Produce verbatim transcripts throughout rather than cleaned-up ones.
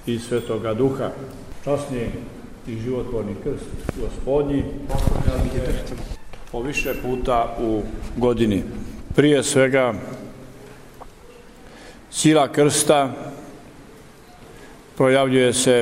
i Svetoga Duha. Časni i životvorni krst Gospodnji poklanja se po više puta u godini. Prije svega, sila krsta projavljuje se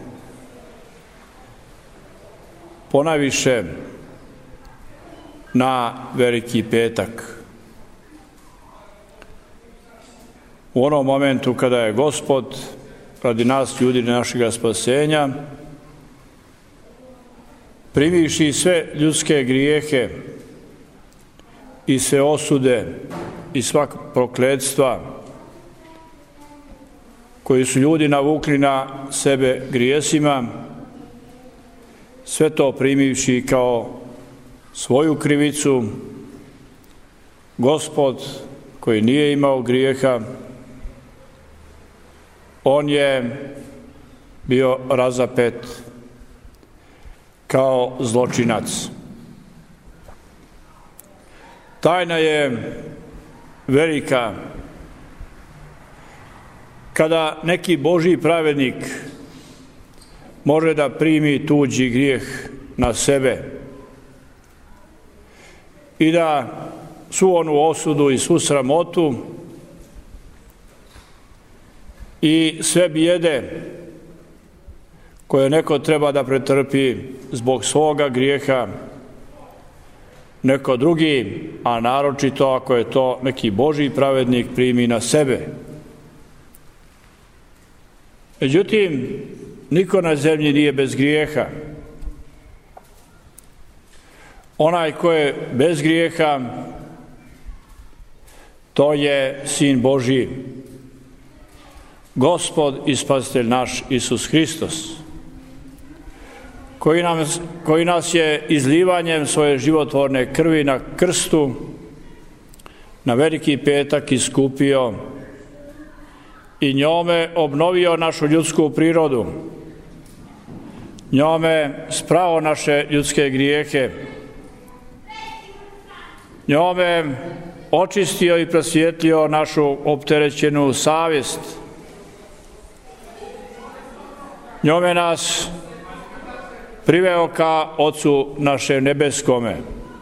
ponajviše na Veliki petak. U onom momentu kada je Gospod radi nas, ljudi našega spasenja, primivši sve ljudske grijehe i sve osude i sva prokletstva koji su ljudi navukli na sebe grijesima, sve to primivši kao svoju krivicu, Gospod koji nije imao grijeha, on je bio razapet kao zločinac. Tajna je velika kada neki Božji pravednik može da primi tuđi grijeh na sebe i da svu onu osudu i svu sramotu i sve bijede koje neko treba da pretrpi zbog svoga grijeha, neko drugi, a naročito ako je to neki Božji pravednik, primi na sebe. Međutim, niko na zemlji nije bez grijeha. Onaj ko je bez grijeha, to je Sin Božji, Gospod i Spasitelj naš Isus Hristos, koji nas, koji nas je izlivanjem svoje životvorne krvi na krstu na Veliki petak iskupio i njome obnovio našu ljudsku prirodu, njome sprao naše ljudske grijehe, njome očistio i prosvjetlio našu opterećenu savjest, njome nas priveo ka Ocu naše nebeskome.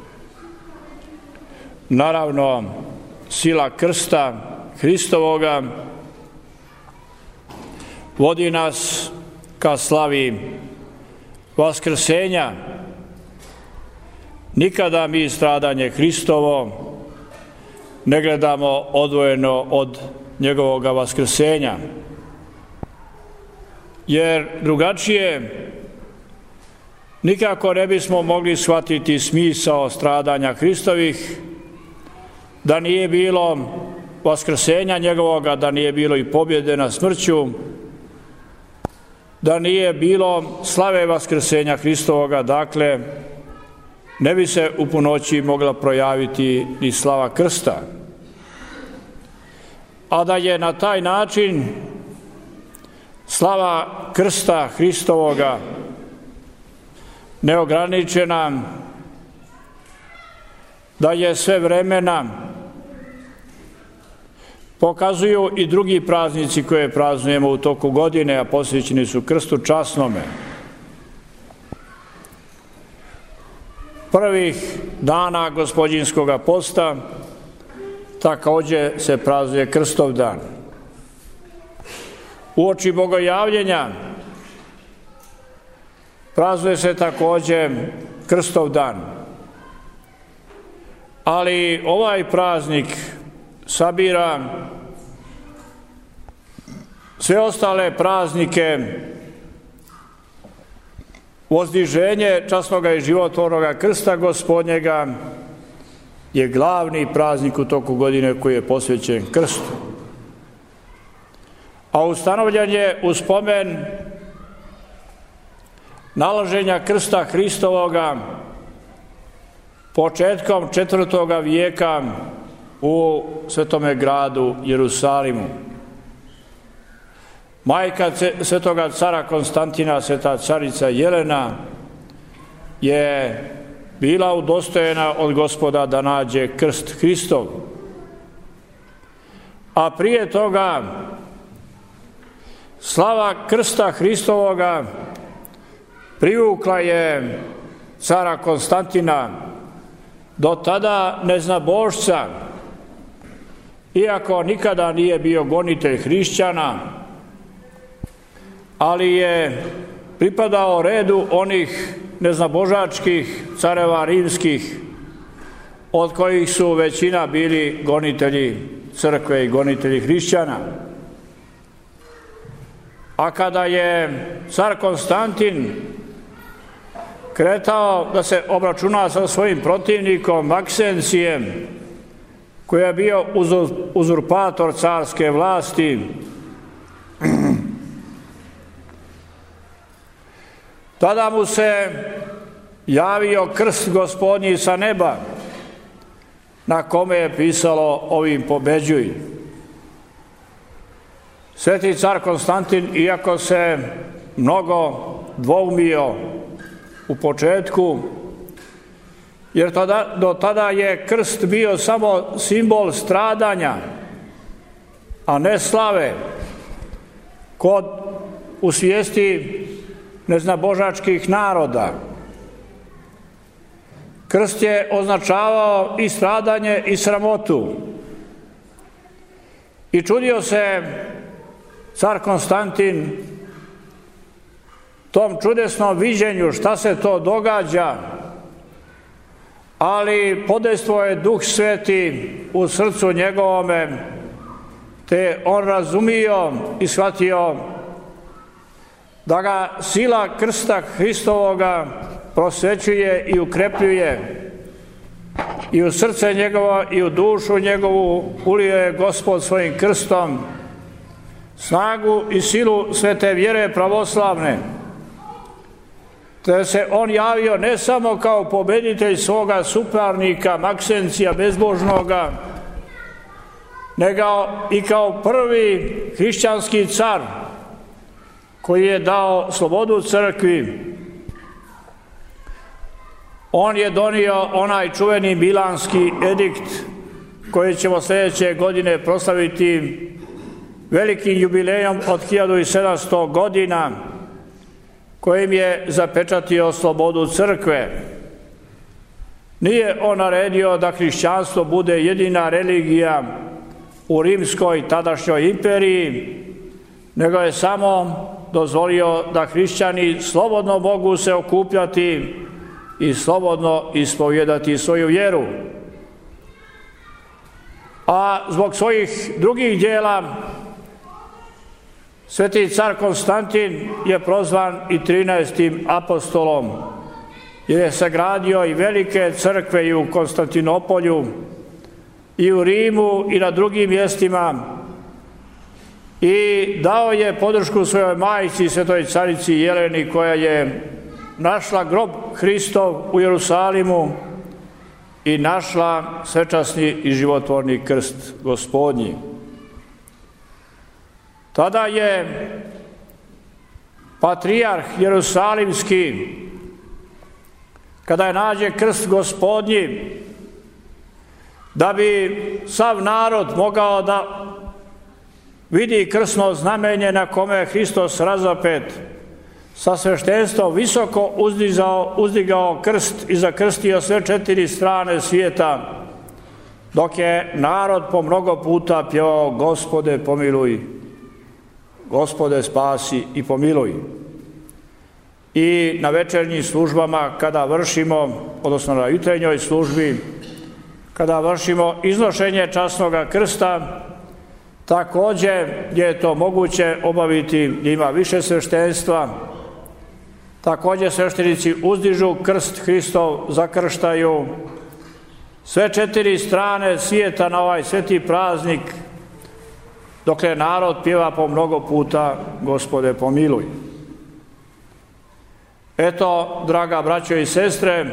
Naravno, sila krsta Hristovoga vodi nas ka slavi vaskrsenja. Nikada mi stradanje Hristovo ne gledamo odvojeno od njegovoga vaskrsenja, jer drugačije nikako ne bismo mogli shvatiti smisao stradanja Hristovih, da nije bilo vaskrsenja njegovoga, da nije bilo i pobjede nad smrću, da nije bilo slave vaskrsenja Hristovoga, dakle, ne bi se u punoći mogla projaviti ni slava krsta. A da je na taj način slava krsta Hristovoga neograničena, da je sve vremena, pokazuju i drugi praznici koje praznujemo u toku godine, a posvećeni su krstu časnome. Prvih dana Gospodnjinskoga posta takođe se praznuje Krstov dan. Uoči Bogojavljenja praznuje se takođe Krstov dan. Ali ovaj praznik sabira sve ostale praznike. Vozdiženje časnoga i životvornoga krsta Gospodnjega je glavni praznik u toku godine koji je posvećen krstu. A ustanovljen je u spomen nalaženja krsta Hristovoga početkom četvrtoga vijeka u Svetome gradu Jerusalimu. Majka svetoga cara Konstantina, sveta carica Jelena, je bila udostojena od Gospoda da nađe krst Hristov. A prije toga Slava krsta Hristovoga privukla je cara Konstantina, do tada neznabošca, iako nikada nije bio gonitelj hrišćana, ali je pripadao redu onih neznabožačkih careva rimskih, od kojih su većina bili gonitelji crkve i gonitelji hrišćana. A kada je car Konstantin kretao da se obračuna sa svojim protivnikom Maksencijem, koji je bio uzurpator carske vlasti, tada mu se javio krst Gospodnji sa neba, na kome je pisalo ovim pobeđuj. Sveti car Konstantin, iako se mnogo dvoumio u početku, jer tada, do tada je krst bio samo simbol stradanja, a ne slave, kod u svijesti neznabožačkih naroda. Krst je označavao i stradanje i sramotu. I čudio se car Konstantin tom čudesnom viđenju šta se to događa, ali podejstvovao je Duh Sveti u srcu njegovome, te on razumio i shvatio da ga sila krsta Hristovoga prosvećuje i ukrepljuje, i u srce njegovo i u dušu njegovu ulio je Gospod svojim krstom snagu i silu svete vjere pravoslavne, te se on javio ne samo kao pobeditelj svoga suparnika Maksencija bezbožnoga, nego i kao prvi hrišćanski car koji je dao slobodu crkvi. On je donio onaj čuveni Milanski edikt koji ćemo sljedeće godine proslaviti velikim jubilejom od hiljadu sedamsto godina, kojim je zapečatio slobodu crkve. Nije on naredio da hrišćanstvo bude jedina religija u rimskoj tadašnjoj imperiji, nego je samo dozvolio da hrišćani slobodno mogu se okupljati i slobodno ispovijedati svoju vjeru. A zbog svojih drugih djela sveti car Konstantin je prozvan i trinaestim apostolom, jer je sagradio i velike crkve i u Konstantinopolju, i u Rimu, i na drugim mjestima, i dao je podršku svojoj majci, svetoj carici Jeleni, koja je našla grob Hristov u Jerusalimu i našla svečasni i životvorni krst Gospodnji. Tada je patrijarh Jerusalimski, kada je nađe krst Gospodnji, da bi sav narod mogao da vidi krsno znamenje na kome je Hristos razapet, sa sveštenstvom visoko uzdizao, uzdigao krst i zakrstio sve četiri strane svijeta, dok je narod po mnogo puta pjevao Gospode pomiluj, Gospode spasi i pomiluj. I na večernjim službama kada vršimo, odnosno na jutrenjoj službi, kada vršimo iznošenje časnoga krsta, također je to moguće obaviti, ima više sveštenstva. Također sveštenici uzdižu krst Hristov, zakrštaju sve četiri strane svijeta na ovaj sveti praznik, dokle narod pjeva po mnogo puta Gospode pomiluj. Eto, draga braćo i sestre,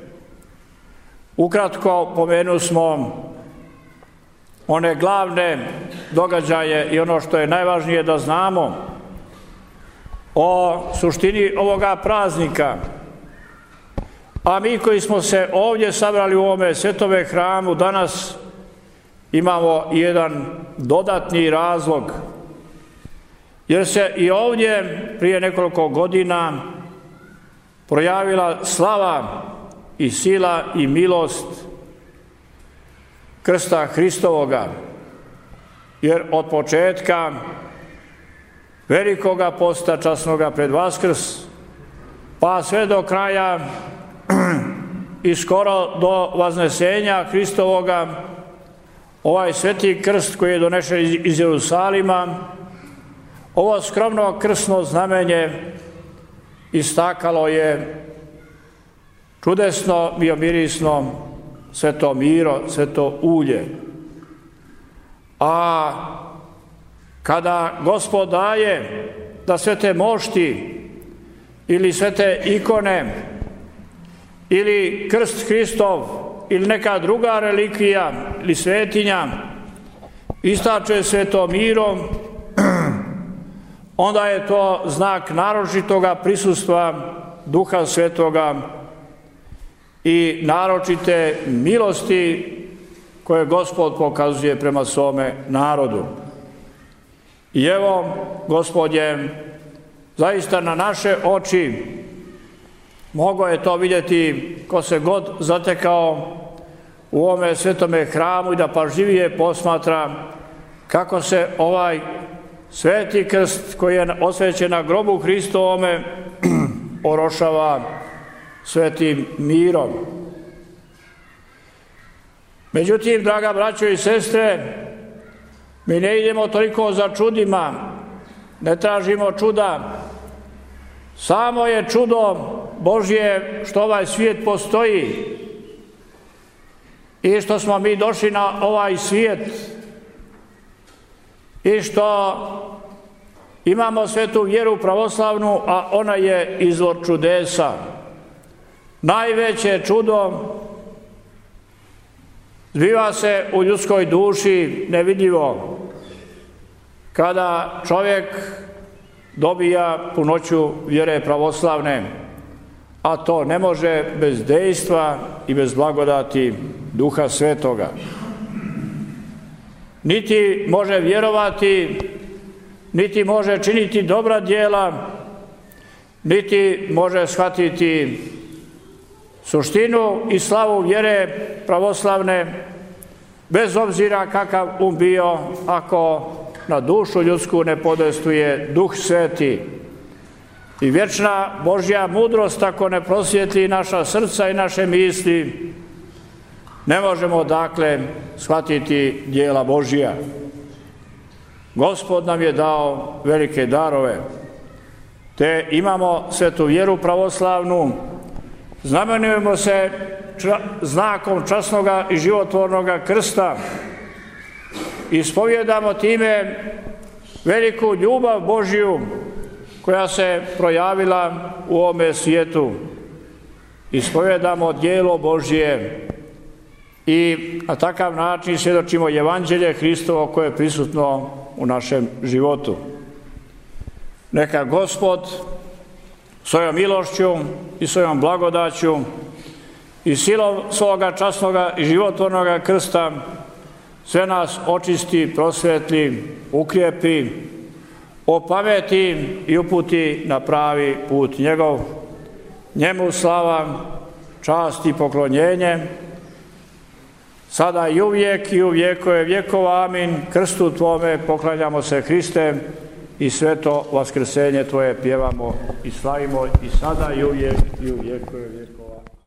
ukratko pomenu smo one glavne događaje i ono što je najvažnije da znamo o suštini ovoga praznika. A mi koji smo se ovdje sabrali u ovome svetome hramu danas imamo jedan dodatni razlog, jer se i ovdje prije nekoliko godina projavila slava i sila i milost krsta Hristovoga, jer od početka velikoga posta časnoga pred Vaskrs, pa sve do kraja i skoro do vaznesenja Hristovoga, ovaj sveti krst koji je donešen iz Jerusalima, ovo skromno krstno znamenje istakalo je čudesno, biomirisno sveto miro, sveto ulje. A kada Gospod daje da sve te mošti ili sve te ikone ili krst Hristov ili neka druga relikvija ili svetinja istače sveto mirom, onda je to znak naročitoga prisustva Duha Svetoga i naročite milosti koje Gospod pokazuje prema svome narodu. I evo, Gospod je zaista na naše oči, mogao je to vidjeti ko se god zatekao u ovome svetome hramu i da pažljivije posmatra kako se ovaj sveti krst koji je osvećen na grobu Hristovome orošava svetim mirom. Međutim, draga braćo i sestre, mi ne idemo toliko za čudima, ne tražimo čuda. Samo je čudo Božje što ovaj svijet postoji i što smo mi došli na ovaj svijet i što imamo svetu vjeru pravoslavnu, a ona je izvor čudesa. Najveće čudo zbiva se u ljudskoj duši nevidljivo, kada čovjek dobija punoću vjere pravoslavne, a to ne može bez dejstva i bez blagodati Duha Svetoga. Niti može vjerovati, niti može činiti dobra djela, niti može shvatiti suštinu i slavu vjere pravoslavne, bez obzira kakav um bio, ako na dušu ljudsku ne podestuje Duh Sveti. I vječna Božja mudrost ako ne prosvijetli naša srca i naše misli, ne možemo dakle shvatiti djela Božja. Gospod nam je dao velike darove, te imamo svetu vjeru pravoslavnu, znamenujemo se ča, znakom časnoga i životvornoga krsta, ispovjedamo time veliku ljubav Božju koja se projavila u ovome svijetu. Ispovjedamo djelo Božje i na takav način svjedočimo evanđelje Hristovo koje je prisutno u našem životu. Neka Gospod svojom milošću i svojom blagodaću i silom svoga časnoga i životvornoga krsta sve nas očisti, prosvetli, ukrijepi, opameti i uputi na pravi put njegov. Njemu slava, čast i poklonjenje, sada i uvijek i u vjekove vjekova. Amin. Krstu Tvome poklanjamo se, Hriste, i sveto vaskrsenje Tvoje pjevamo i slavimo i sada i uvijek i u vjekove vjekova.